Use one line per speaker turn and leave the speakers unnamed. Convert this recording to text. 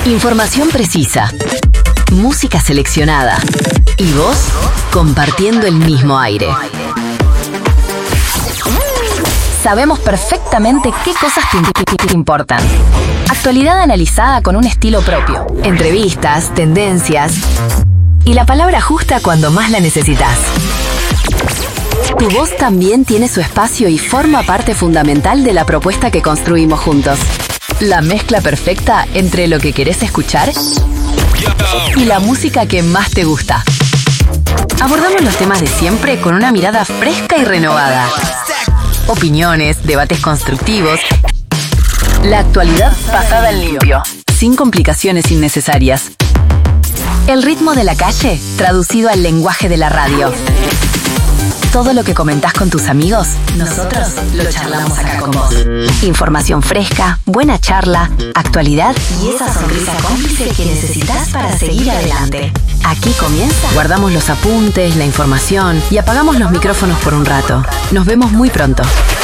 Información precisa, música seleccionada y vos compartiendo el mismo aire. Sabemos perfectamente qué cosas te importan. Actualidad analizada con un estilo propio. Entrevistas, tendencias y la palabra justa cuando más la necesitas. Tu voz también tiene su espacio y forma parte fundamental de la propuesta que construimos juntos. La mezcla perfecta entre lo que querés escuchar y la música que más te gusta. Abordamos los temas de siempre con una mirada fresca y renovada. Opiniones, debates constructivos. La actualidad pasada en limpio, sin complicaciones innecesarias. El ritmo de la calle traducido al lenguaje de la radio. Todo lo que comentás con tus amigos, nosotros lo charlamos acá con vos. Información fresca, buena charla, actualidad y esa sonrisa cómplice que necesitas para seguir adelante. Aquí comienza. Guardamos los apuntes, la información y apagamos los micrófonos por un rato. Nos vemos muy pronto.